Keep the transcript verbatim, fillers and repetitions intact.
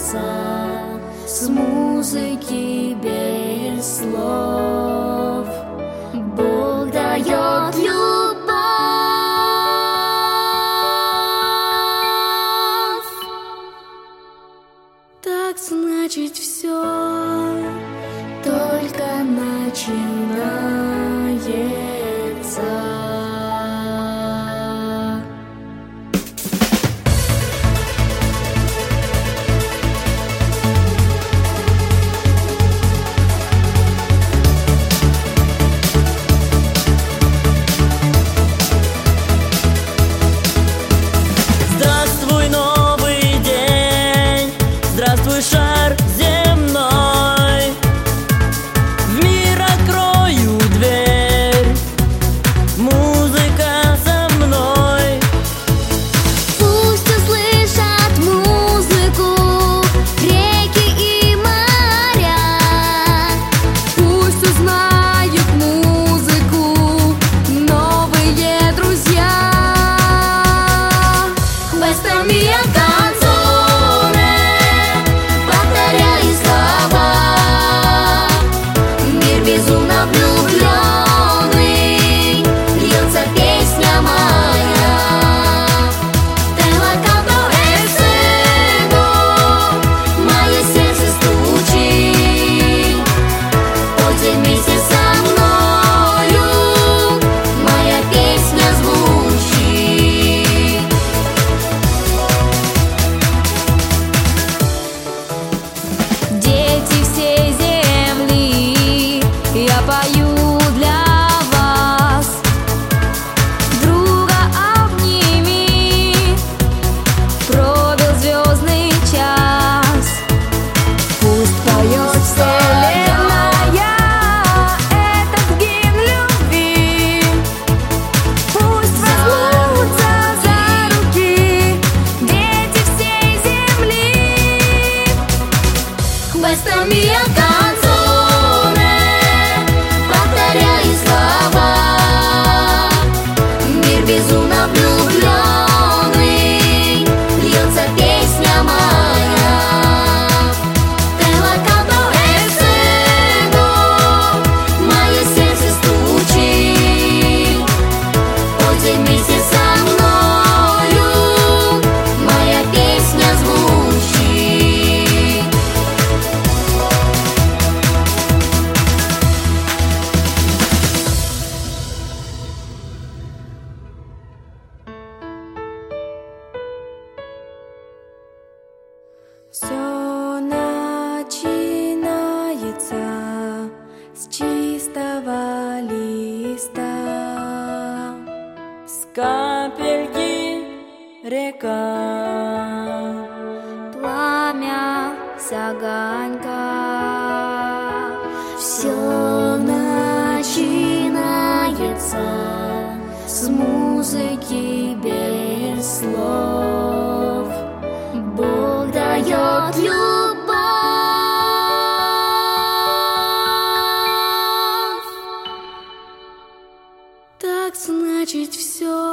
начинается с музыки без слов. Бог дает любовь. Так значит все только начинается. Шар земной, в мир открою дверь, музыка со мной. Пусть услышат музыку реки и моря, пусть узнают музыку новые друзья. Questa mia canzone безумно влюбленный, льется песня моя. Te la canto en serio, мое сердце стучит. Пойте вместе со мною, моя песня звучит. Дети всей земли, я пою для вас. Друга обними, пробил звездный час. Пусть поет вселенная этот гимн любви. Пусть возьмутся за руки дети всей земли. Questa mia canzone, повторяй слова. Мир безумно влюбленный, льется песня моя. Te la canto en serio, мое сердце стучит. Пойте вместе со мною, моя песня звучит. Все начинается с чистого листа, С капельки река, пламя с огонька. Все начинается с музыки без слов. Бог дает любовь. Так значит все